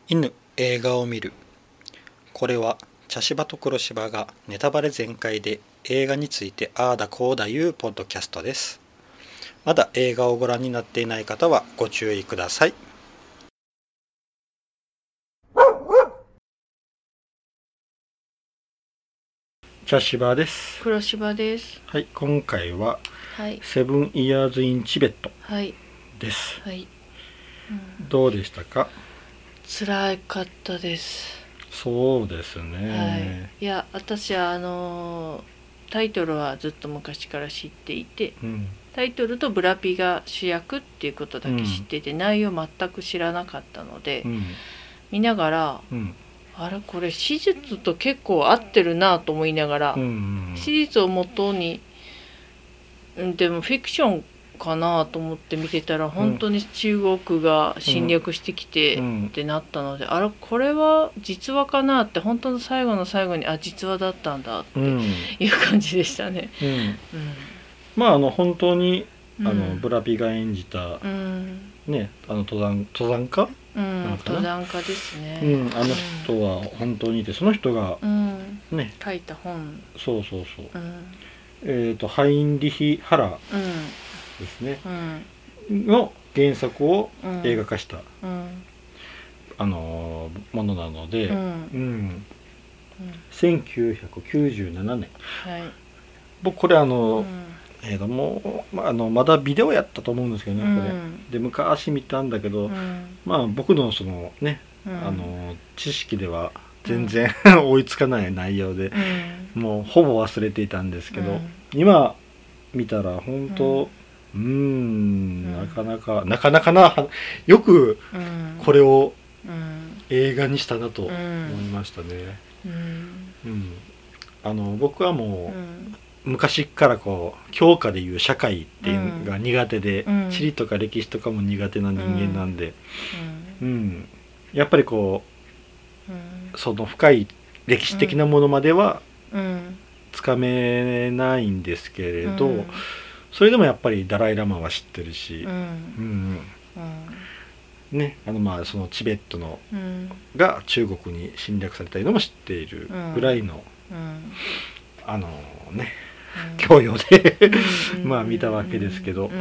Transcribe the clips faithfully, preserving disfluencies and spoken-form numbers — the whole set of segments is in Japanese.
犬映画を見る。これは茶芝と黒芝がネタバレ全開で映画についてああだこうだいうポッドキャストです。まだ映画をご覧になっていない方はご注意ください。茶芝です。 黒芝です。 はい、今回ははいセブンイヤーズインチベットはいです。 はい、うん、 どうでしたか？ 辛かったです。 そうですね。 はい。いや、私はあのータイトルはずっと昔から知っていて、 うん、 タイトルとブラピが主役っていうことだけ知っていて、うん、内容全く知らなかったので、うん、見ながら、うん、あれこれ史実と結構合ってるなと思いながら、うんうんうん、史実をもとに、でもフィクションかなと思って見てたら、本当に中国が侵略してきてってなったので、うん、あれこれは実話かなって、本当の最後の最後にあ実話だったんだっていう感じでしたね。うんうん、 まああの本当にあの、うん、ブラピが演じた、うん、ね、あの登山登山家、 うん、登山家ですね、 うん、あの人は本当にいて、その人が、うん、ね、 書いた本、 そうそうそう、うん、えっとハインリヒ・ハラですね、うん、の原作を映画化した、うん、あのものなので、うんうん、せんきゅうひゃくきゅうじゅうななねん、はい、僕これあの、うんえー、ともう、まあ、あのまだビデオやったと思うんですけどね、これ、うん、で昔見たんだけど、うん、まあ僕のそのね、うん、あの知識では全然、うん、追いつかない内容で、うん、もうほぼ忘れていたんですけど、うん、今見たら本当うーん、うん、なかなかなかなかなよくこれを映画にしたなと思いましたね。うんうん、あの僕はもう、うん昔からこう教科でいう社会っていうのが苦手で、うん、地理とか歴史とかも苦手な人間なんで、うんうん、やっぱりこう、うん、その深い歴史的なものまではつかめないんですけれど、うん、それでもやっぱりダライラマは知ってるし、うんうんうん、ね、あのまあそのチベットの、うん、が中国に侵略されたのも知っているぐらいの、うん、あのね教養でまあ見たわけですけど、うん、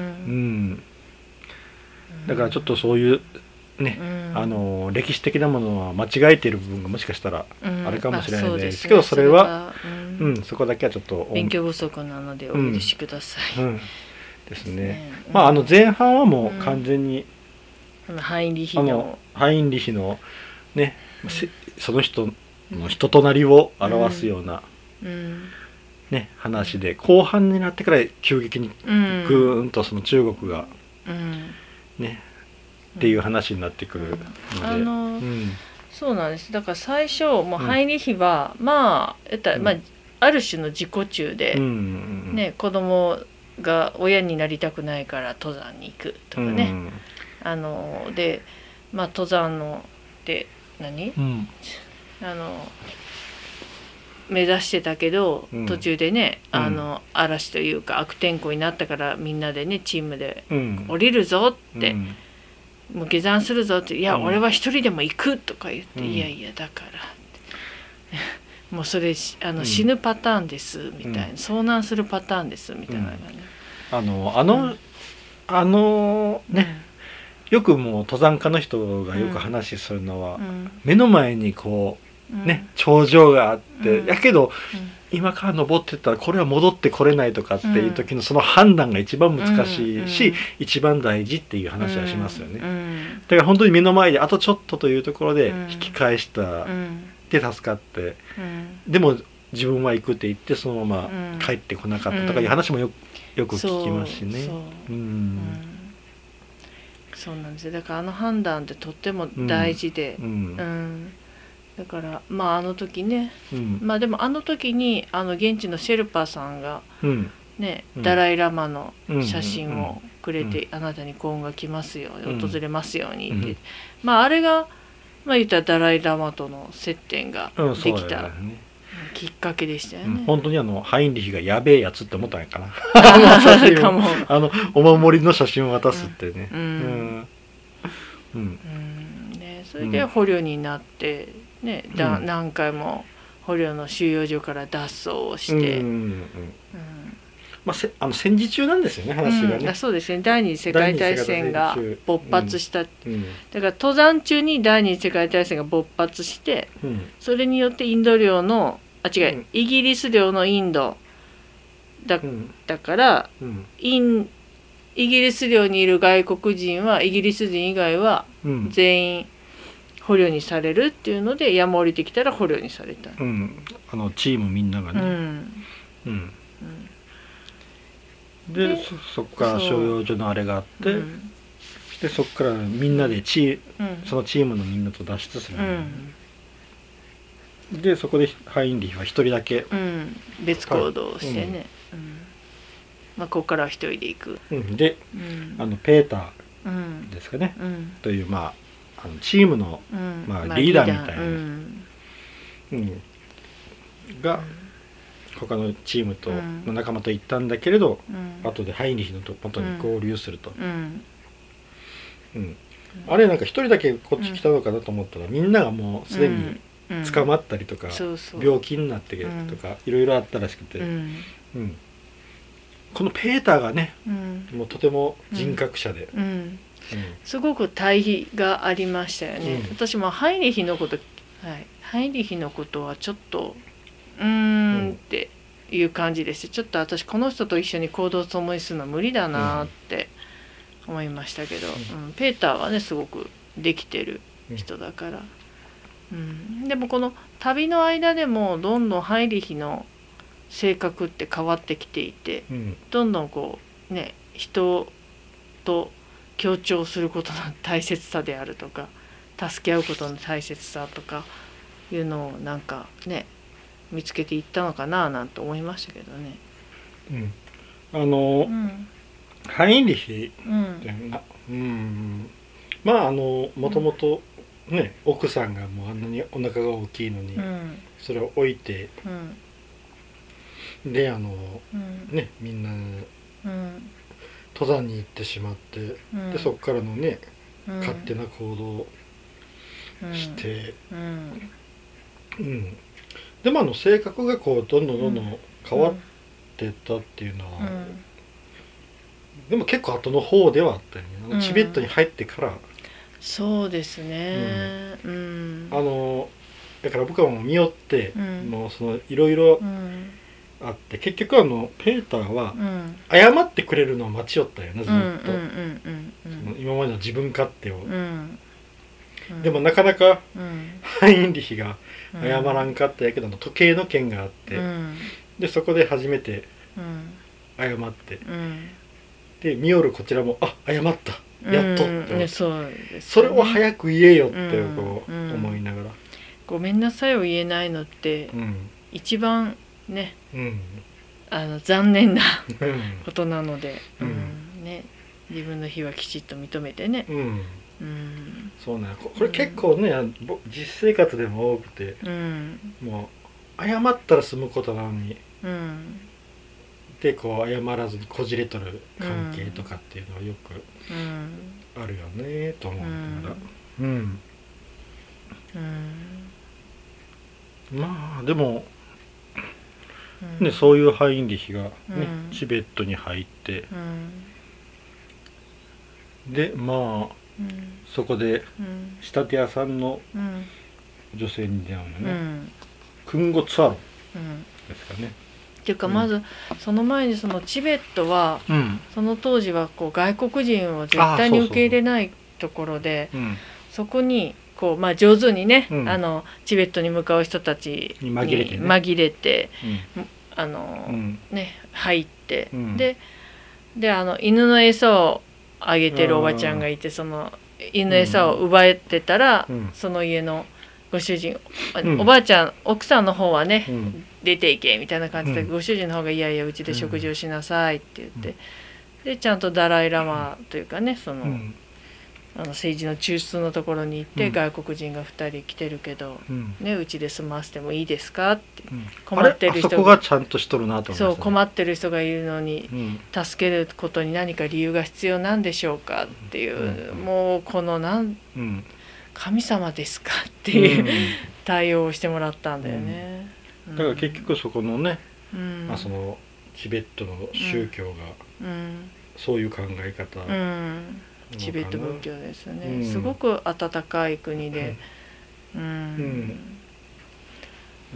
だからちょっとそういうね、あの歴史的なものは間違えている部分がもしかしたらあれかもしれないんですけど、それは、うん、そこだけはちょっと勉強不足なのでお許しください。うんですね。まああの前半はもう完全にハインリヒのハインリヒのね、その人の人となりを表すようなね、話で、後半になってから急激にぐーんとその中国が、ね、っていう話になってくるので、あの、うん、 そうなんです。だから最初もうハインリヒは、うん、まあ、えたまあある種の自己中で、うんね、子供が親になりたくないから登山に行くとかね、うん、あので、まあ、登山ので何、うん、あの目指してたけど、うん、途中でね、うん、あの嵐というか悪天候になったからみんなでねチームで降りるぞって、うん、もう下山するぞって、いや、うん、俺は一人でも行くとか言って、うん、いやいやだからもうそれあの、うん、死ぬパターンですみたいな、うん、遭難するパターンですみたいなのがね、 うん、あのあの、うん、あのね、よくもう登山家の人がよく話するのは、目の前にこうね、頂上があって、うん、やけど、うん、今から登ってったらこれは戻ってこれないとかっていう時のその判断が一番難しいし、うん、一番大事っていう話はしますよね、うん、だから本当に目の前であとちょっとというところで引き返した、うん、で助かって、うん、でも自分は行くって言ってそのまま帰ってこなかったとかいう話もよく、よく聞きますしね。そう、うん、 そうなんですよ。だからあの判断ってとっても大事で、うんうんだからまああの時ね、うん、まあでもあの時にあの現地のシェルパさんがね、うん、ダライラマの写真をくれて、うん、あなたに幸運が来ますように、訪れますようにって、うん、まああれがまあ言ったらダライラマとの接点ができたきっかけでしたよね。うん、 本当にあのハインリヒがやべえやつって思ったんやかなあの写真をあのお守りの写真を渡すってね。うんうんうんうんそれで捕虜になってね、うん、だ何回も捕虜の収容所から脱走をして、うんうんうんまあ、せあの戦時中なんですよね話がね、 うん、あそうですね第二次世界大戦が勃発した、うんうん、だから登山中に第二次世界大戦が勃発して、うん、それによってインド領のあ違う、うん、イギリス領のインド だ,、うん、だから、うん、インイギリス領にいる外国人はイギリス人以外は全員捕虜にされるっていうので、山降りてきたら捕虜にされた、 うん、あのチームみんながね、うんうんうん、で, で そ, そこから収容所のあれがあって、うん、でそこからみんなでチー、うん、そのチームのみんなと脱出する、うん、でそこでハインリヒは一人だけ、 うん、別行動をしてね、うんうんまあ、ここからは一人で行く、 うん、で、うん、あのペーターですかね、うん、というまああのチームの、うんまあ、リーダーみたいな、うんうん、が他のチームと、うん、の仲間と行ったんだけれど、うん、後でハインリヒの元に合流すると、うんうん、あれなんか一人だけこっち来たのかなと思ったら、みんながもうすでに捕まったりとか、そうそう病気になってとか、いろいろあったらしくて、うんうん、このペーターがね、うん、もうとても人格者で、うんうんうん、すごく対比がありましたよね、うん、私もハインリヒのこと、はい、ハインリヒのことはちょっとうーんっていう感じでして、ちょっと私この人と一緒に行動を共にするのは無理だなって思いましたけど、うんうん、ペーターはねすごくできてる人だから、うん、でもこの旅の間でもどんどんハインリヒの性格って変わってきていて、うん、どんどんこうね人と協調することの大切さであるとか助け合うことの大切さとかいうのをなんかね見つけていったのかななんて思いましたけどね。 うん、あの、うん、ハインリヒってな、うん、うんまああのもともとね、うん、奥さんがもうあんなにお腹が大きいのに、うん、それを置いて、うん、であの、うん、ねみんな、うん登山に行ってしまって、うん、でそこからのね、うん、勝手な行動をして、うんうん、でもあの性格がこうどんどんどんどん変わってったっていうのは、うん、でも結構後の方ではあったよね、あのチベットに入ってから、うん、 そうですね、うん、 あのだから僕はもう見よって、もうそのいろいろあって結局あのペーターは謝ってくれるのを待ちよったよねずっと今までの自分勝手を、うんうん、でもなかなか、うん、ハインリヒが謝らんかったやけど時計の件があって、うん、でそこで初めて謝って、うん、で見よるこちらもあ謝ったやっとって、うんね そうですね、それを早く言えよってこう思いながら、 ごめんなさいを言えないのって、うん、一番ね、うん、あの残念なことなので、うんうんね、自分の非はきちっと認めてね、うんうん、そうねこれ結構ね、うん、実生活でも多くて、うん、もう謝ったら済むことなのに、うん、でこう謝らずにこじれとる関係とかっていうのはよくあるよねと思うからうん、うんうん、まあでもね、そういうハインリヒが、ねうん、チベットに入って、うん、でまあ、うん、そこで仕立て屋さんの女性に出会うのね、うん、クンゴツァロですかね。 っていうかまず、うん、その前にそのチベットは、うん、その当時はこう外国人を絶対に受け入れないところで、そうそう、うん、そこにこうまあ、上手にね、うん、あのチベットに向かう人たちに紛れて、ね紛れてうん、あのうんね、入って、うん、で, であの犬の餌をあげてるおばちゃんがいて、その犬の餌を奪えてたら、うん、その家のご主人、うん、おばあちゃん奥さんの方はね、うん、出ていけみたいな感じで、うん、ご主人の方がいやいやうちで食事をしなさいって言って、うん、でちゃんとダライラマというかねその、うんあの政治の中枢のところに行って、うん、外国人がふたり来てるけど、うんね、うちで住ませてもいいですかって、うん、困ってる人が、あれあそこがちゃんとしとるなと思いましたね。そう困ってる人がいるのに、うん、助けることに何か理由が必要なんでしょうかっていう、うん、もうこのなん、うん、 神様ですかっていう、うん、対応をしてもらったんだよね、 うん、だから結局そこのね、うん、まあ、そのチベットの宗教がそういう考え方、うんうん、チベット仏教ですね、うん、すごく温かい国で、うんうんうん、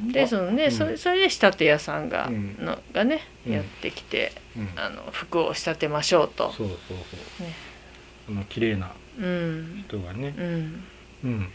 でそのね、うん、それそれで仕立て屋さんが、うん、のがね、うん、やってきて、うん、あの服を仕立てましょうと、 そうそうそう、ね、あの綺麗な人がね、うんうん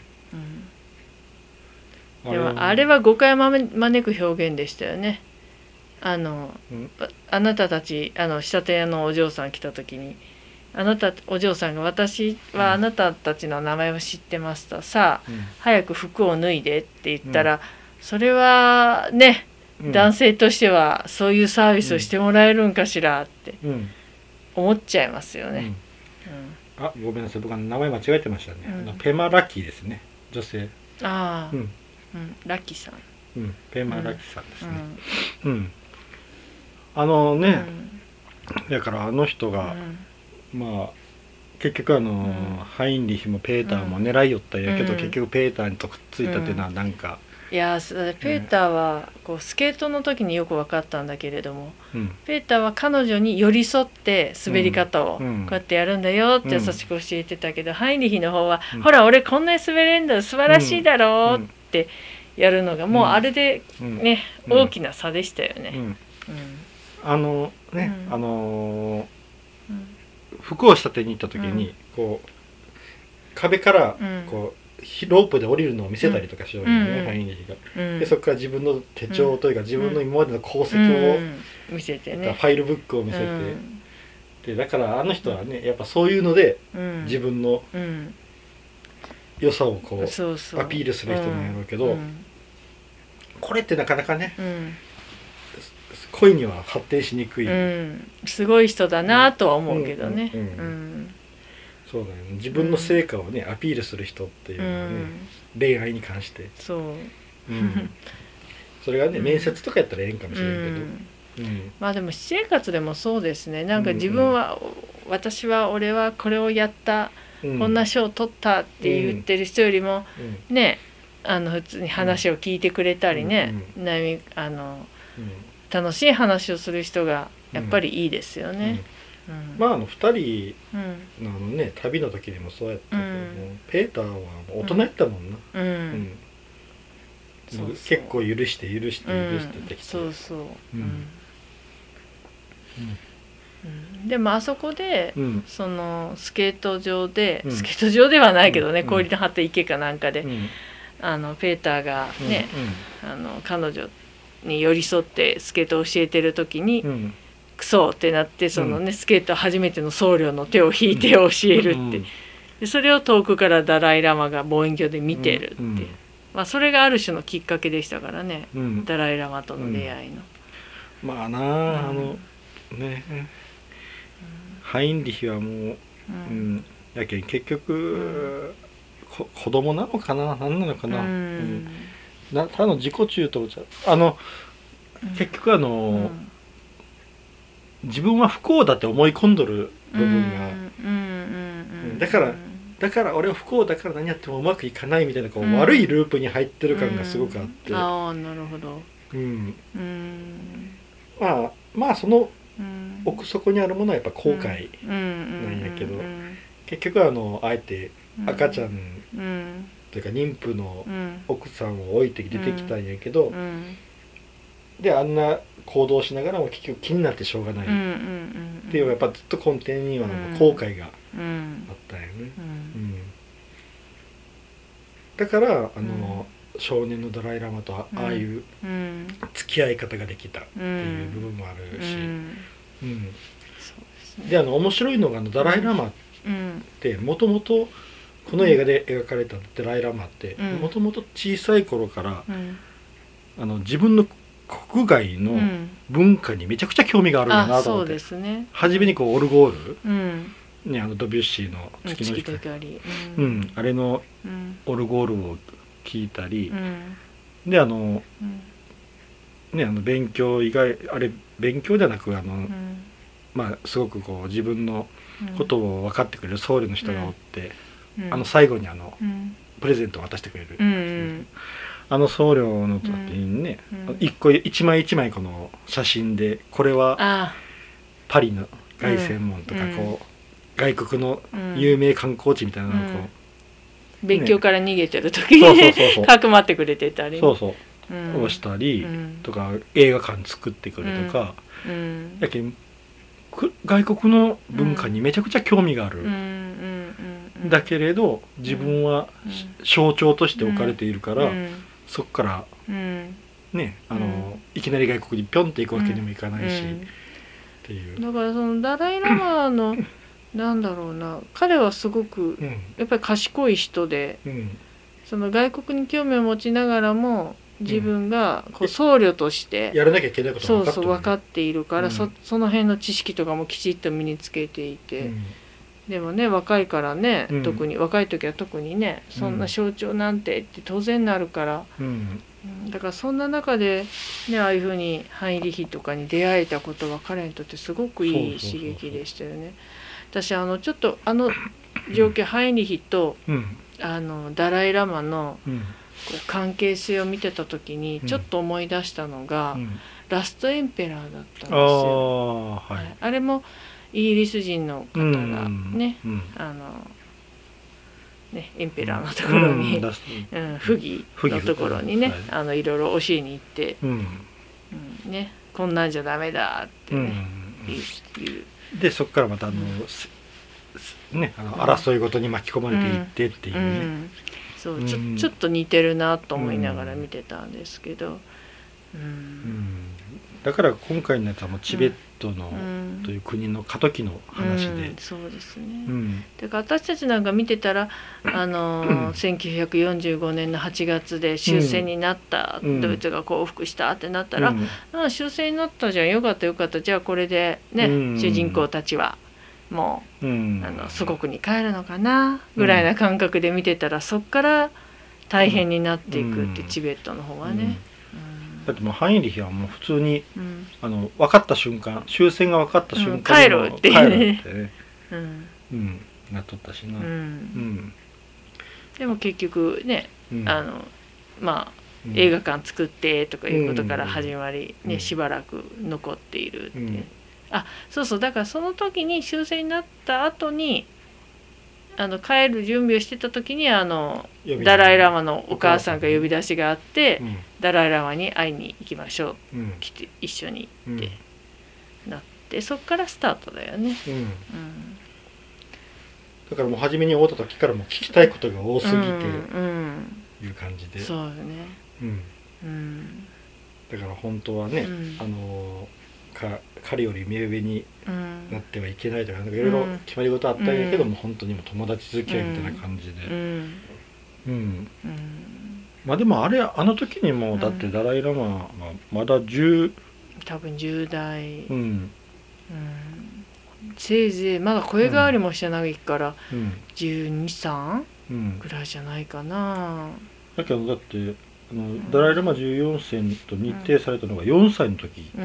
うん、でもあれは誤解を招く表現でしたよね。あの、うん、あなたたちあの仕立て屋のお嬢さん来た時に、あなたお嬢さんが私はあなたたちの名前を知ってますと、さあ、うん、早く服を脱いでって言ったら、うん、それはね、うん、男性としてはそういうサービスをしてもらえるんかしらって思っちゃいますよね、 うんうん、あ、ごめんなさい、僕は名前間違えてましたね、うん、あのペマラッキーですね、女性。 ああ、うんうん、ラッキーさん、 うん、ペマラッキーさんですね、うんうん、あのね、うん、だからあの人が、うん、まあ結局あの、うん、ハインリヒもペーターも狙いよったんやけど、うん、結局ペーターにとくっついたっていうのはなんか、 いやペーターはこうスケートの時によく分かったんだけれども、うん、ペーターは彼女に寄り添って滑り方をこうやってやるんだよって優しく教えてたけど、うん、ハインリヒの方は、うん、ほら俺こんなに滑れんだ素晴らしいだろうってやるのがもうあれでね、うん、大きな差でしたよね、うんうん、 あのね、うん、あのー、服を仕立てに行った時に、うん、こう壁からこう、うん、ロープで降りるのを見せたりとかしようよね、ハインリヒが、うん、でそこから自分の手帳というか、うん、自分の今までの功績を、 うん、見せてね、 ファイルブックを見せて、うん、でだからあの人はねやっぱそういうので、うん、自分の良さをこう、そうそうアピールする人なんやろうけど、うん、これってなかなかね、うん、恋には発展しにくい、うん、 すごい人だなとは思うけどね、うんうんうんうん、 そうだよね、自分の成果をね、うん、アピールする人っていうのはね、うん、恋愛に関してそう、うん、 それがね、うん、面接とかやったらええんかもしれんけど、 うんうん、まあでも私生活でもそうですね、なんか自分は、うんうん、私は俺はこれをやった、うん、こんな賞を取ったって言ってる人よりも、うん、ね、あの普通に話を聞いてくれたりね、うんうん、あの、うん、楽しい話をする人がやっぱりいいですよね、 うんうん、まああのふたりのあのね、旅の時にもそうやったけども、うん、ペーターは大人やったもんな、うんうんそうそう、結構許して許して許してできて、うん、 そうそう、うんうんうん、でもあそこで、うん、そのスケート場で、うん、スケート場ではないけどね、うん、氷の張った池かなんかで、うん、あのペーターがね、うんうん、あの彼女に寄り添ってスケートを教えてる時に、うん、クソってなってその、ね、スケート初めての僧侶の手を引いて教えるって、うん、でそれを遠くからダライラマが望遠鏡で見てるって、うんうん、まあ、それがある種のきっかけでしたからね、うん、ダライラマとの出会いの、 うん、まあなあ、うん、あのね、うん、ハインリヒはもう、うんうん、やけん結局、うん、こ子供なのかな、何なのかな、うんうん、なただの自己中とあの、うん、結局あの、うん、自分は不幸だって思い込んどる部分が、うん、だからだから俺は不幸だから何やってもうまくいかないみたいなこう、うん、悪いループに入ってる感がすごくあって、 うん、ああなるほど、 うんうん、まあまあその奥底にあるものはやっぱ後悔なんやけど、結局あのあえて赤ちゃん、うん、というか妊婦の奥さんを置いて出てきたんやけど、うん、であんな行動しながらも結局気になってしょうがないっていうやっぱずっと根底には後悔があったんよね、うんうん、だからあの、うん、少年のダライラマと あ, ああいう付き合い方ができたっていう部分もあるし、うんうん、で, であの面白いのがあのダライラマってもともとこの映画で描かれたダライラマってもともと小さい頃から、うん、あの自分の国外の文化にめちゃくちゃ興味があるんだなと思って、うん、そうですね、初めにこうオルゴール、うんね、あのドビュッシーの月の光、うんうん、あれのオルゴールを聴いたり、うん、であの、うんね、あの勉強以外あれ勉強じゃなくあの、うん、まあすごくこう自分のことを分かってくれる僧侶の人がおって、 うん、あの最後にあの、うん、プレゼントを渡してくれる、うんうん、あの僧侶の時にね、うん、一個一枚一枚この写真でこれはパリの凱旋門とかこう、うん、外国の有名観光地みたいなのをこう、うん勉強から逃げてる時にかくまってくれてたり、 そうそう、うん、をしたり、うん、とか映画館作ってくるとか、うん、やけん外国の文化にめちゃくちゃ興味がある、うん、だけれど自分は象徴として置かれているから、うん、そこから、うん、ねあの、うん、いきなり外国にピョンって行くわけにもいかないし、うん、っていう。 だからそのダライラマのなんだろうな、彼はすごくやっぱり賢い人で、うん、その外国に興味を持ちながらも自分がこう僧侶としてやらなきゃいけないことが分かってる、 そうそう分かっているから、うん、そ, その辺の知識とかもきちっと身につけていて、うん、でもね若いからね、うん、特に若い時は特にねそんな象徴なんてって当然なるから、うん、だからそんな中で、ね、ああいうふうにハインリヒとかに出会えたことは彼にとってすごくいい刺激でしたよね。私あのちょっとあの状況、うん、ハインリヒと、うん、あのダライラマの、うん、こう関係性を見てた時にちょっと思い出したのが、うん、ラストエンペラーだったんですよ。あ、はい、あれもイギリス人の方がね、うん、あのねエンペラーのところに、うんうん、不義のところにね、あのいろいろ教えに行って、うんうん、ねこんなんじゃダメだってね、言う。 でそこからまたあの、うんね、あの争いごとに巻き込まれていってっていうね、うんうん、 そうち ょ, ちょっと似てるなと思いながら見てたんですけど、うんうん、 だから今回のやつはもうチベットの、うん、という国の過渡期の話で、うん、 そうですね、うん、だから私たちなんか見てたらあの、うん、せんきゅうひゃくよんじゅうごねんのはちがつで終戦になった、うん、ドイツが降伏したってなったら、うん、ああ終戦になったじゃんよかったよかったじゃあこれでね、うん、主人公たちはもう、うん、あの祖国に帰るのかなぐらいな感覚で見てたら、そっから大変になっていくって、うん、チベットの方はね、うんうんだってもうハインリヒはもう普通に、うん、あの分かった瞬間終戦が分かった瞬間、うん、 帰るっていうね、 帰るってねうんうん、なっとったしな、うんうん、 でも結局ね、うん、あのまあ、うん、映画館作ってとかいうことから始まり、ね、うん、しばらく残っているって、うん、あそうそうだからその時に終戦になった後にあの帰る準備をしてた時にあのダライラマのお母さんが呼び出しがあって、うん、ダライラマに会いに行きましょう、うん、来て一緒にってなって、そっからスタートだよね、うんうん、 だからもう初めに会った時からもう聞きたいことが多すぎて、うんうん、いう感じでそうよね、うんうん、だから本当はね、うん、あのか彼より目上になってはいけないとか、なんかいろいろ決まり事あったんやけども、うん、本当にも友達付き合いみたいな感じで、うんうんうん、まあでもあれあの時にもだってダライラマはまだじゅう多分じゅう代、うんうん、せいぜいまだ声変わりもしてないからじゅうに、さんぐらいじゃないかな。 だけどだってあの、うん、ダライラマじゅうよんせいと日程されたのがよんさいの時、うん、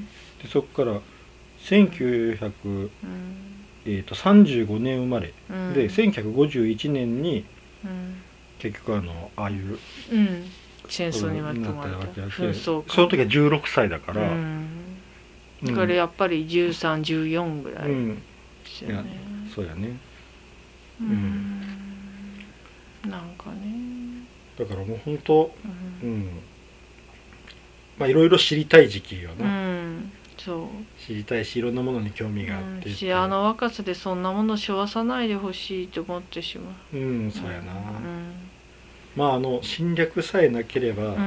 でそこからせんきゅうひゃく、うんえー、とさんじゅうごねん生まれ、うん、でせんきゅうひゃくごじゅういちねんに、うん、結局あのああいう、 うん、戦争に巻き込まれた紛争その時はじゅうろくさいだから、うん、 だからやっぱりじゅうさん、じゅうよんぐらいですよね、 うん、そうやね、 うん、うん、なんかねだからもう本当、うん、うん、まあいろいろ知りたい時期よな、うん、そう知りたいしいろんなものに興味があって、うん、 しあの若さでそんなもの背負わさないでほしいと思ってしまう。うんそうやな、うん、まああの侵略さえなければ、うん、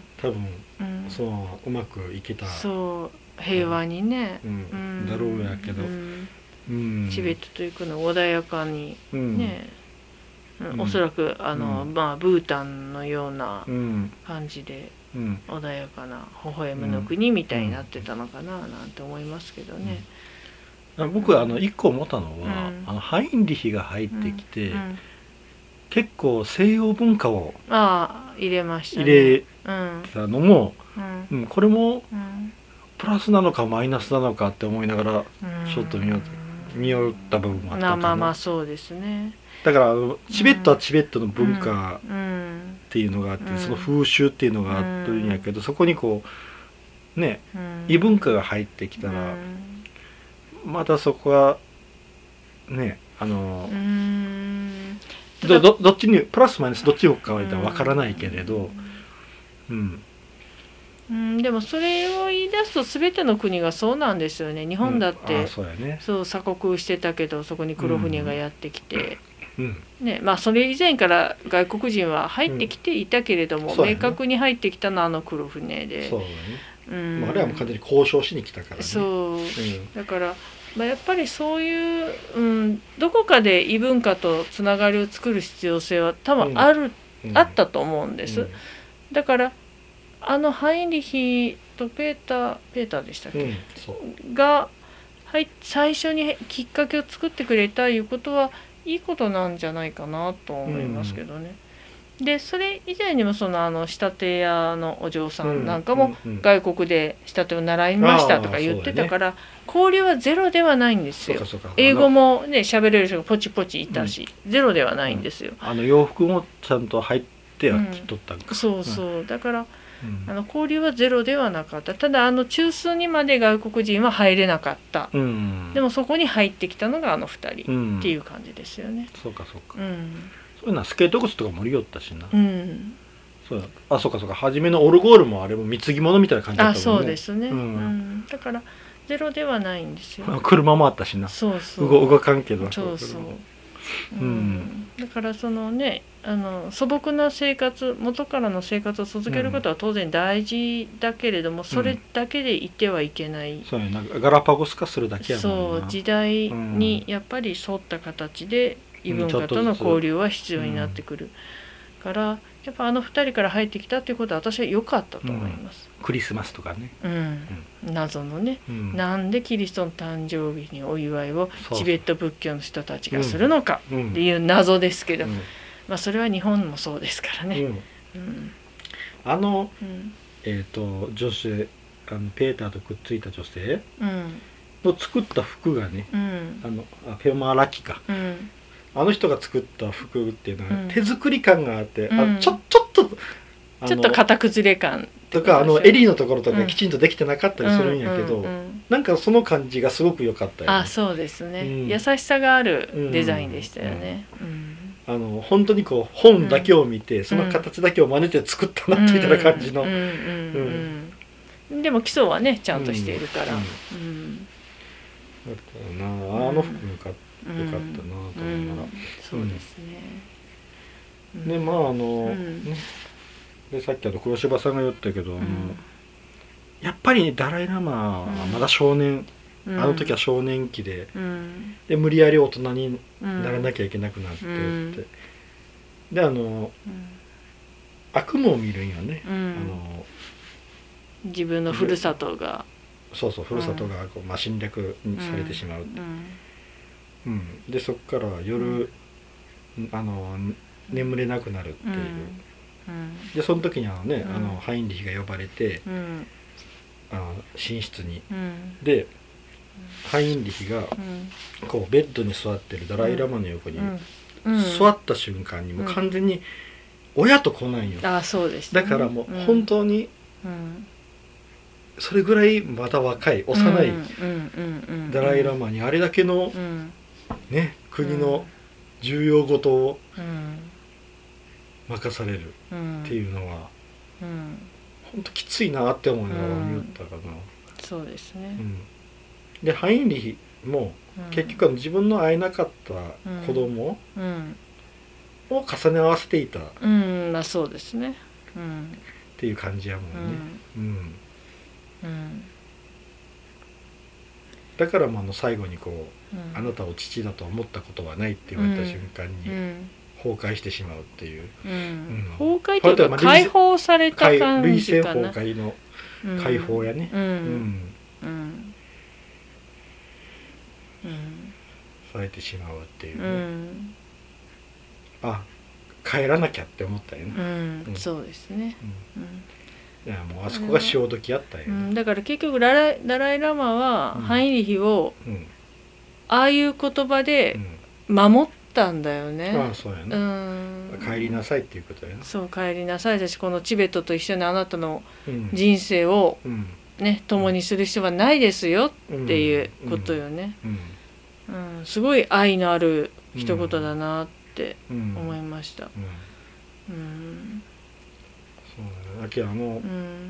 多分、うん、そううまくいけたそう平和にね、 うんうん、だろうやけど、うんうん、チベットと行くの穏やかにね、うん、おそらくあの、うんまあ、ブータンのような感じで、うん、穏やかな微笑むの国みたいになってたのかななんて思いますけどね、 うん、僕あの一個思ったのは、うん、あのハインリヒが入ってきて、うんうん、結構西洋文化をあ入れましたね、 入れたのも、うんうん、これもプラスなのかマイナスなのかって思いながらちょっと見ようと、 見よった部分もあったかな。まあまあそうですね。 だからチベットはチベットの文化っていうのがあって、うん、その風習っていうのがあるんやけど、うん、そこにこうね、うん、異文化が入ってきたら、うん、またそこはねあの、うん、ど, ど, どっちにプラスマイナスどっちをかは分からないけれど、うんうん、でもそれを言い出すと全ての国がそうなんですよね。日本だって、うん、そうやね、そう鎖国してたけどそこに黒船がやってきて、うんね、まあそれ以前から外国人は入ってきていたけれども、うんね、明確に入ってきたのはあの黒船で、そうだね、 うんまあ、あれはもう完全に交渉しに来たからね。 そう、うん、だから、まあ、やっぱりそういう、うん、どこかで異文化とつながりを作る必要性は多分ある、うん、あったと思うんです、うん、だからあのハインリヒとペーターペーターでしたっけ、うん、そうが、はい、最初にきっかけを作ってくれたいうことはいいことなんじゃないかなと思いますけどね、うん、でそれ以前にもそのあの仕立て屋のお嬢さんなんかも外国で仕立てを習いましたとか言ってたから、交流はゼロではないんですよ。英語もね喋れる人がポチポチいたし、うん、ゼロではないんですよ、 うん、あの洋服もちゃんと入ってはきっとったんか、 うん、そうそうだからうん、あの交流はゼロではなかった。ただあの中枢にまで外国人は入れなかった、うん、でもそこに入ってきたのがあのふたりっていう感じですよね、 うん、そうかそうか、うん、そういうのはスケート靴とかもりよったしな、うん、そうあそうかそうか初めのオルゴールもあれも貢ぎ物みたいな感じだったもんね。 あそうですね、うんうん、だからゼロではないんですよ。 車もあったしな、そうそう動動かんけどそうそう、うん、だからそのねあの素朴な生活元からの生活を続けることは当然大事だけれども、うん、それだけでいてはいけない、 そうやなガラパゴス化するだけやもんな。 そう時代にやっぱり沿った形で異文化との交流は必要になってくる、うん、からやっぱあのふたりから入ってきたということは私は良かったと思います、 うん、クリスマスとかね、 うんうん、謎のね、うん、なんでキリストの誕生日にお祝いをチベット仏教の人たちがするのかっていう謎ですけど、うんうんまあ、それは日本もそうですからね、うんうん、 あの、うん、えっ、ー、と女性あのペーターとくっついた女性の作った服がね、うん、あのあフェマラキか、うん、あの人が作った服っていうのは手作り感があって、うん、あちょちょっとちょっと型崩れ感とかあの襟のところとかきちんとできてなかったりするんやけど、うんうんうん、なんかその感じがすごく良かったよね。 あそうですね、うん、優しさがあるデザインでしたよね、うんうんうんあの本当にこう本だけを見て、うん、その形だけを真似て作ったなみたいな感じのでも基礎はねちゃんとしているから、うんうん、だったなあの服よかった、うん、よかったなと思いながら、うん、 そうですね、 うん、でまああの、うんね、でさっきあの黒柴さんが言ったけど、うん、あのやっぱり、ね、ダライラマはまだ少年、うん、あの時は少年期で、うん、で無理やり大人にならなきゃいけなくなって、うん、であの、うん、悪夢を見るんよね、うん、あの自分のふるさとがそうそうふるさとがこう、まあ、侵略されてしまうって、うんうん、でそこから夜、うん、あの眠れなくなるっていう、うん、でその時にあのね、うん、あのハインリヒが呼ばれて、うん、あの寝室に、うん、でハインリヒがこうベッドに座ってるダライラマの横に座った瞬間にもう完全に親と来ないよ、 あそうですね、 だからもう本当にそれぐらいまだ若い幼いダライラマにあれだけのね国の重要事を任されるっていうのは本当きついなって思いながら言ったかな。 そうですね、うんでハインリヒも結局は自分の会えなかった子供を重ね合わせていた、 うん、うん、まあそうですね、うん、 っていう感じやもんね、うんうんうん、だからもあの最後にこう、うん、あなたを父だと思ったことはないって言われた瞬間に崩壊してしまうっていう、 うんうん、崩壊というか解放された感じかな、 累戦崩壊の解放やね、うんうんうんうん、されてしまうっていうね、うん、あ帰らなきゃって思ったよね、 うんうん、そうですね、うんうん、いやもうあそこが潮時やったよね、 うん、だから結局ダライ、ダライラマはハインリヒを、うん、 ああいう言葉で守ったんだよね、 うん、ああそうやね、うん、帰りなさいっていうことやね。 そう帰りなさいだし、このチベットと一緒にあなたの人生を、ね、共にする必要はないですよっていうことよね、うんうん、すごい愛のある一言だなって思いました、うんうんうん、 そうだけどあの、うん、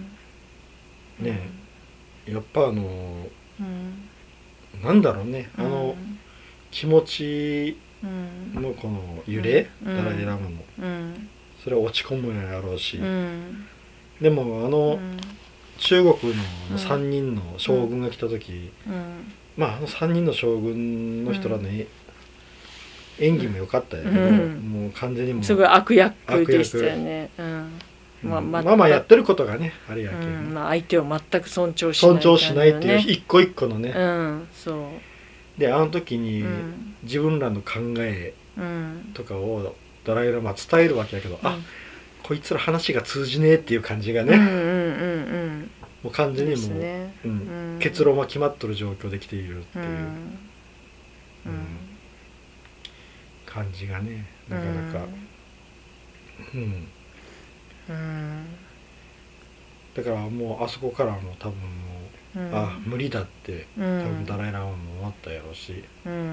ねえやっぱあの、うん、なんだろうねあの、うん、気持ちのこの揺れ、うん、ダライラマの、うん、それは落ち込むやろうし、うん、でもあの、うん、中国のさんにんの将軍が来た時、うん、まああのさんにんの将軍の人らの、ね、演技も良かったやけど、うん、もう完全にもうすごい悪役でしたよね。うんまあ、まあまあやってることがねあれやけど、うんまあ、相手を全く尊重しない、 ね、尊重しないっていう一個一個のね、 うん、そうであの時に自分らの考えとかをダライラマは伝えるわけやけど、うん、あこいつら話が通じねえっていう感じがね、うんうんうんうん、もう完全にもう、ねうんうん、結論は決まっとる状況で来ているっていう、うんうん、感じがねなかなか、うんうんうん、だからもうあそこからもう多分もう、うん、あ無理だって多分ダライラマも思ったやろうし、うんうん、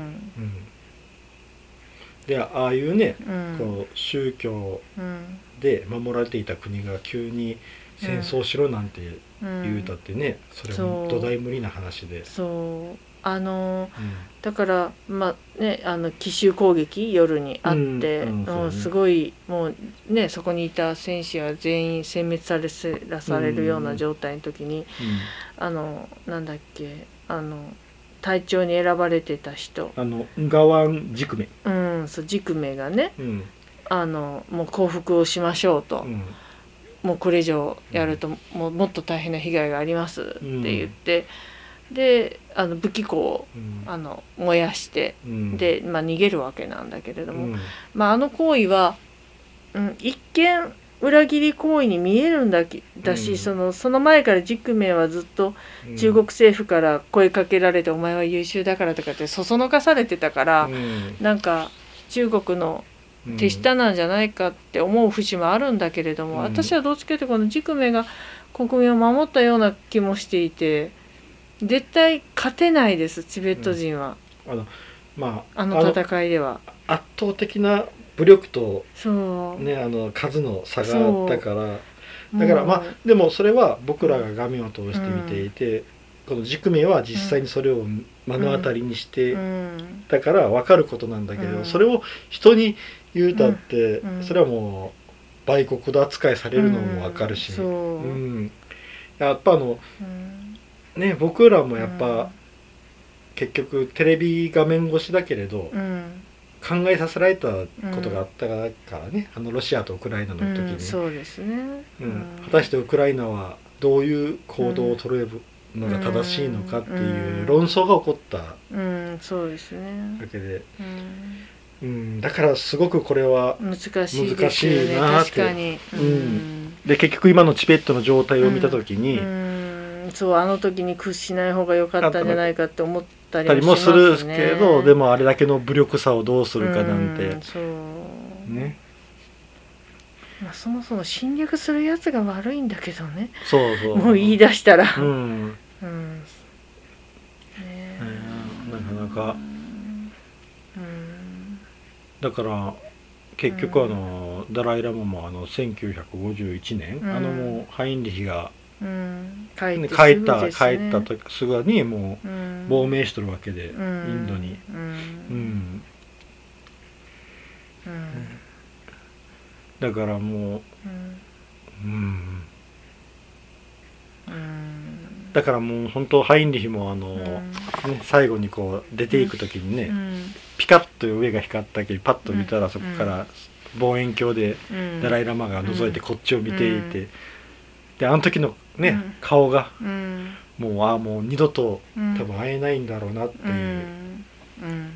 でああいうね、うん、こう宗教で守られていた国が急に戦争しろなんて言うたってね、それは土台無理な話で、 そうあの、うん、だからまあねあの奇襲攻撃夜にあって、うんうんもうすごいもうねそこにいた戦士は全員殲滅されらされるような状態の時に、うん、あのなんだっけあの隊長に選ばれてた人あのガワンジクメうんそうジクメがね、うん、あのもう降伏をしましょうと、うん、もうこれ以上やると、うん、もうもっと大変な被害がありますって言って。うんであの武器庫を、うん、あの燃やして、うん、で、まあ、逃げるわけなんだけれども、うんまあ、あの行為は、うん、一見裏切り行為に見えるんだだし、うん、そのその前からジクメはずっと中国政府から声かけられて、うん、お前は優秀だからとかってそそのかされてたから、うん、なんか中国の手下なんじゃないかって思う節もあるんだけれども、うん、私はどっちかというとこのジクメが国民を守ったような気もしていて。絶対勝てないですチベット人は、うん、あのまああの戦いでは圧倒的な武力と、ね、あの数の差があったからだからまあでもそれは僕らが画面を通して見ていて、うん、この軸面は実際にそれを目の当たりにして、うん、だから分かることなんだけど、うん、それを人に言うたって、うん、それはもう売国で扱いされるのも分かるし、うんうん、やっぱあの、うんね、僕らもやっぱ、うん、結局テレビ画面越しだけれど、うん、考えさせられたことがあったからね、うん、あのロシアとウクライナの時に、うん、 そうですね、 うん、果たしてウクライナはどういう行動を取れるのが正しいのかっていう論争が起こったわけで、 うんうん、そうですね、 うん、だからすごくこれは難しいですよね、難しいなって確かに、うん、で結局今のチベットの状態を見た時に、 そうあの時に屈しない方が良かったんじゃないかって思ったりもしますね。 もするけどでもあれだけの武力差をどうするかなんて、うんそうねまあ、そもそも侵略するやつが悪いんだけどねそうそうもう言い出したら、うんうんね、なかなか、うん、だから結局あの、うん、ダライラマもあのせんきゅうひゃくごじゅういちねん、うん、あのもうハインリヒがうん、帰ってすぐですね、帰った帰った時すぐにもう亡命しとるわけで、うん、インドに、うんうんうん、だからもう、うんうんうん、だからもう本当ハインリヒもあの、うんね、最後にこう出ていく時にね、うん、ピカッと上が光ったけどパッと見たらそこから望遠鏡でダライラマが覗いてこっちを見ていて、うん、であの時のね、うん、顔が、うん、もうあもう二度と多分会えないんだろうなっていう、うんうんうん、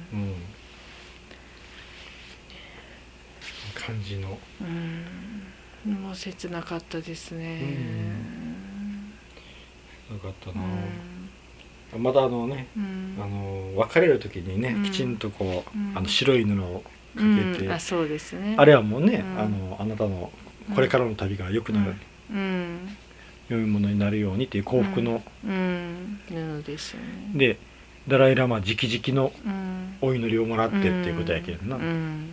感じの、 うん、もう切なかったですね、 うん、よかったな、 またあのね、うん、あの別れる時にね、うん、きちんとこう、うん、あの白い布をかけて、うん、 あ、そうですね、 あれはもうね、うん、あのあなたのこれからの旅が良くなる、 うん、 良いものになるようにっていう幸福の、 うんうん、布ですよね。 でダライラマ直々のお祈りをもらってっていうことやけんな、うんうん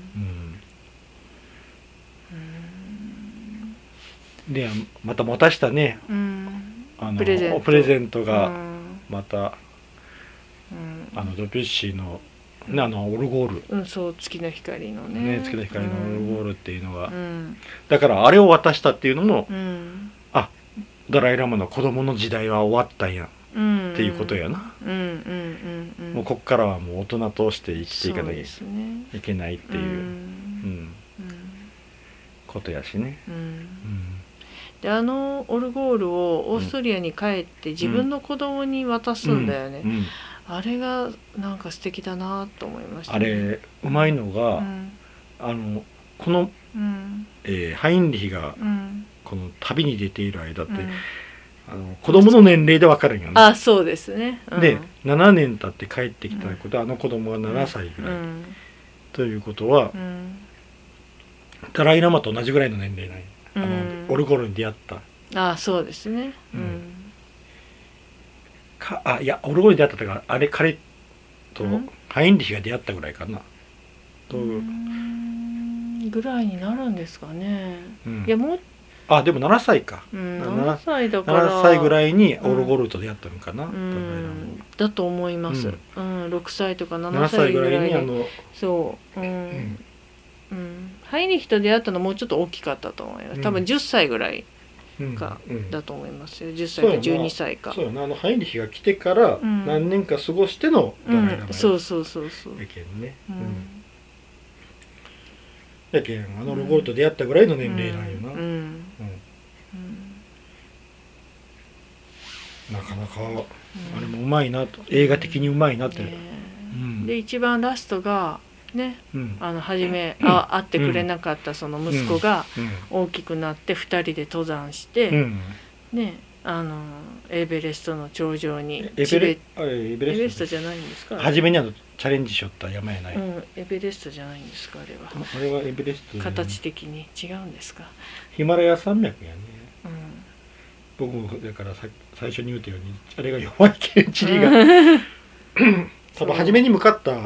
うん、でまた持たしたね、うん、あのプレゼント、プレゼントがまた、うん、あのドビュッシーの、ね、あのオルゴール、 うん、そう月の光のね、 ね、月の光のオルゴールっていうのが、うん、だからあれを渡したっていうのも、うん、あ、ダライラマの子供の時代は終わったんや、うん、っていうことやな、うんうんうんうん、もうこっからはもう大人として生きていかなきゃいけないっていう、うんうん、ことやしね、うんうん、 であのオルゴールをオーストリアに帰って自分の子供に渡すんだよね、うんうんうん、あれがなんか素敵だなと思いました、ね、 あれうまいのが、うん、あのこの、うんえー、ハインリヒがこの旅に出ている間って、うん、あの子供の年齢で分かるんよね。 あ、そうですね、 うん、でななねん経って帰ってきたこと、うん、あの子供がななさいぐらい、うん、ということは、うん、ダライラマと同じぐらいの年齢なんよ、あの、うん、オルゴールに出会った。 あ、そうですね、うん、 かあいやオルゴールに出会ったとかあれ彼とハインリヒが出会ったぐらいかな、 とうんぐらいになるんですかね、うん、いやもうあでもななさいか、 うん、ななさいだからななさいぐらいにオルゴールと出会ったのかな、うんうんだと思います、うんうん、ろくさいとかななさいぐらいに、あのそう、うんうんうん、ハインリヒと出会ったのもうちょっと大きかったと思います、多分じゅっさいぐらいか、うん、だと思いますよ、じゅっさいかじゅうにさいか、 そうやな、あのハインリヒが来てから何年か過ごしてのダライラマ、 うん、そうそうそうそうやけんね、うん、やけんあのオルゴールと出会ったぐらいの年齢なんよな、うんうんうんなかなかあれもうまいなと、映画的にうまいなって、ねうん、で一番ラストがね、うん、あの初め、うん、あ会ってくれなかったその息子が大きくなってふたりで登山して、うん、ねあのエベレストの頂上にエベレ、あれエベレスト、 エベレストじゃないんですか、 初めにあのチャレンジしよった山やない、 うん、エベレストじゃないんですかあれは、 あれはエベレスト形的に違うんですか、 ヒマラヤ山脈やね、うん、僕もだからさ最初に言うたようにあれが弱いけん地理が多分初めに向かった、うん、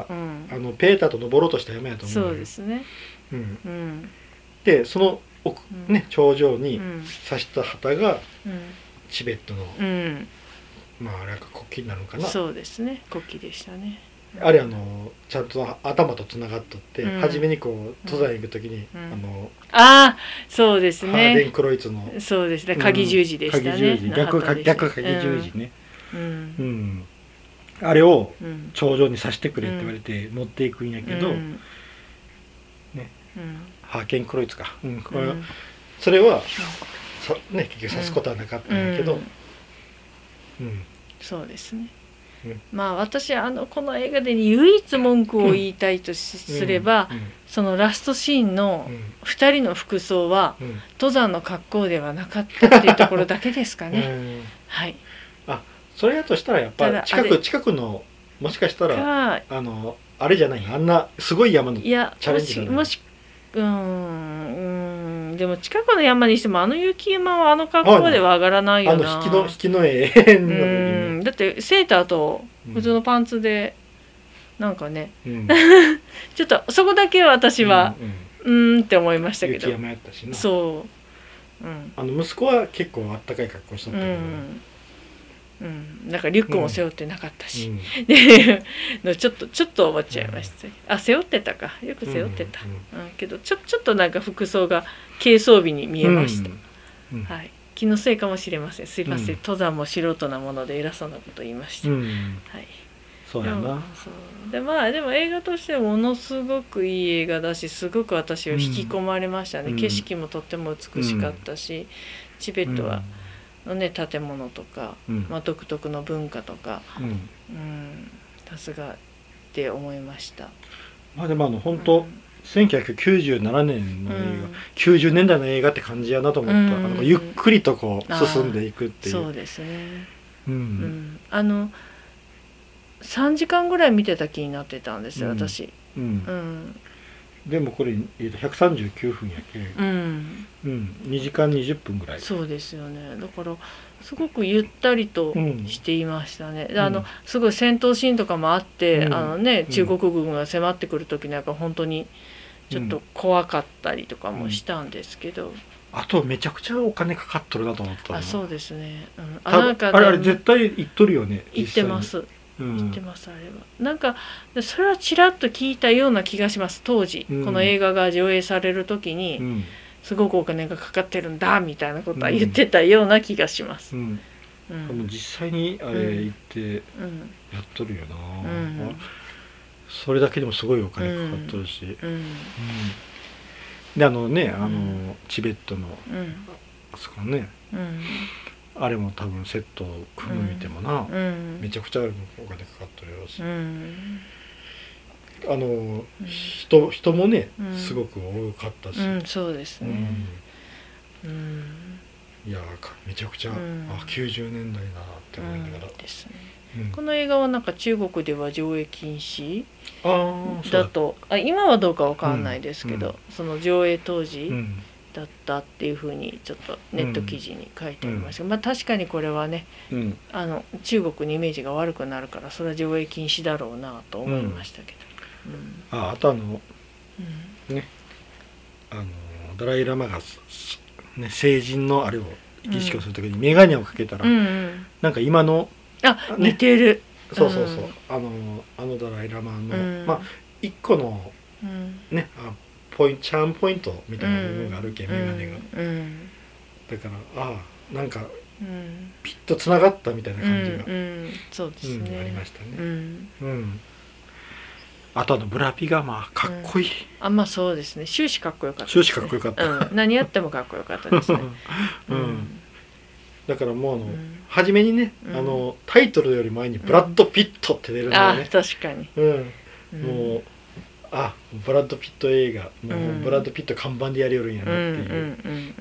あのペーターと登ろうとした山やと思う。 そうですね、 うんうん、でその奥、うん、ね、頂上に刺した旗が、うん、チベットの、うん、まああれは国旗になるのかな。 そうですね、国旗でしたね。 あれあのちゃんと頭とつながっとって、うん、初めにこう登山行くときに、うん、あのあそうですね、 ハーデンクロイツのそうですね、鍵十字でしたね、 鍵十字、逆逆鍵十字ね、うん、うんあれを頂上に刺してくれって言われて持っていくんやけど、うんねうん、ハーケンクロイツか、うんこれうん、それは、うんね、結局刺すことはなかったんやけど、うんうん、そうですね、うん、まあ私あのこの映画で唯一文句を言いたいとすれば、うんうん、そのラストシーンのふたりの服装は、うん、登山の格好ではなかったっていうところだけですかね、うん、はいあそれやとしたらやっぱ近く近くのもしかしたらあのあれじゃないあんなすごい山のチャレンジがない、もしうーんでも近くの山にしてもあの雪山はあの格好では上がらないよな、 あの引きの引きの絵うんだってセーターと普通のパンツでなんかね、うん、ちょっとそこだけは私はうん、うん、うんって思いましたけど、 雪山やったしな、 そう、 うん、あの息子は結構あったかい格好しとったけど、うんうん、なんかリュックも背負ってなかったし、うん、でのちょっとちょっと思っちゃいました、うん、あ背負ってたかよく背負ってた、うんうん、けどちょちょっとなんか服装が軽装備に見えました、うんうん、はい、気のせいかもしれません、すいません、うん、登山も素人なもので偉そうなこと言いました、うん、はい、 そうやな、 そうでまあでも映画としてものすごくいい映画だしすごく私を引き込まれましたね、うん、景色もとっても美しかったし、うん、チベットは、うんのね、建物とか、うんまあ、独特の文化とか、うんうん、さすがって思いました。 まあでもあの本当、うん、せんきゅうひゃくきゅうじゅうななねんの映画、うん、きゅうじゅうねんだいの映画って感じやなと思った、うん、あのゆっくりとこう進んでいくっていう。 そうですね、うんうん、あのさんじかんぐらい見てた気になってたんですよ、うん、私、 うん、うん、でもこれ、えー、とひゃくさんじゅうきゅうふんやけ、うんうん、にじかんにじゅっぷんぐらい。 そうですよね。だからすごくゆったりとしていましたね、うん、あのすごい戦闘シーンとかもあって、うん、あのね、中国軍が迫ってくる時なんか本当にちょっと怖かったりとかもしたんですけど、うん、 あとめちゃくちゃお金かかっとるなと思ったの。 あ、そうですね、うん、 あなんか、ね、あれあれ絶対行っとるよね。 行ってます、言ってます。あれはなんかそれはちらっと聞いたような気がします。当時、うん、この映画が上映される時に、うん、すごくお金がかかってるんだみたいなことは言ってたような気がします、うんうん、実際にあれ行ってやっとるよな、うん、それだけでもすごいお金かかっとるし、うんうん、であのね、あのチベットの、あそこね、うんあれも多分セットを組む見てもな、うん、めちゃくちゃお金かかってるよし、うん、あの、うん、人, 人もね、うん、すごく多かったし、 うん、そうですね、うんうん、 いやめちゃくちゃ、うん、あきゅうじゅうねんだいだなって思いながら、うんですねうん、この映画はなんか中国では上映禁止だと、あ今はどうかわかんないですけど、うん、その上映当時、うんだったっていうふうにちょっとネット記事に書いてありました、うん、まあ確かにこれはね、うん、あの中国にイメージが悪くなるからそれは上映禁止だろうなと思いましたけど、 うんうん、ああとあの、うん、ねあのダライラマが、ね、成人のあれを儀式をするときに眼鏡をかけたら、うんうん、なんか今のあ、ね、似てるそうそうそう、あのあのダライラマの、うん、まあ一個の、うん、ねあポインチャームポイントみたいな部分があるけん、うん、メガネが、うん、だからああなんか、うん、ピッとつながったみたいな感じが、うんうん、 そうですね、 うん、ありましたね、うんうん、あとあのブラピがまあかっこいい、うん、 あまあそうですね終始かっこよかったですね、終始かっこよかった、 うん、何やってもかっこよかったですね、 うんうん、だからもうあの、うん、初めにね、うん、あのタイトルより前にブラッド・ピットって出るのがね、 あ確かに、 うんうん、もうあブラッド・ピット映画もうブラッド・ピット看板でやりよるんやなっていう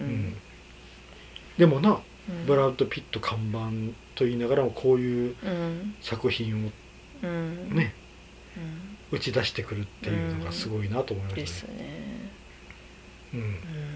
でもな、うん、ブラッド・ピット看板と言いながらもこういう作品をね、うん、打ち出してくるっていうのがすごいなと思いましたね、ですね、うん、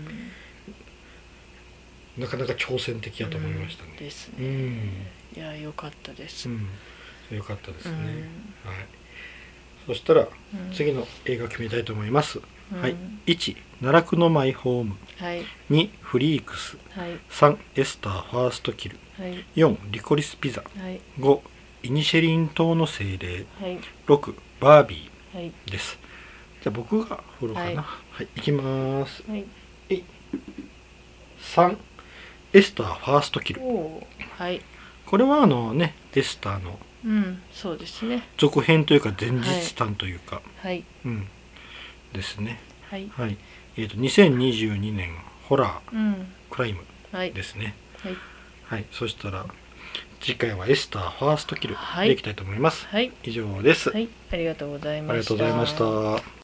うん、なかなか挑戦的やと思いましたね、 うん、ですね、うん、いや良かったです、うん、 良かったですね、うん、はい。そしたら次の映画決めたいと思います、うん、はい、いち奈落のマイホーム、はい、にフリークス、はい、さんエスターファーストキル、はい、よんリコリスピザ、はい、ごイニシェリン島の精霊、はい、ろくバービー、はい、です。じゃあ僕が振ろうかな、はい、はい、いきます、はい、さんエスターファーストキル、はい、これはあのねエスターのうん、そうですね。 続編というか前日譚というか、はい、うん、ですね。はい。はい、えっ、ー、とにせんにじゅうにねんホラー、うん、クライムですね。はい。はい。そしたら次回はエスターファーストキルでいきたいと思います。はい。以上です。 はい。ありがとうございました。 ありがとうございました。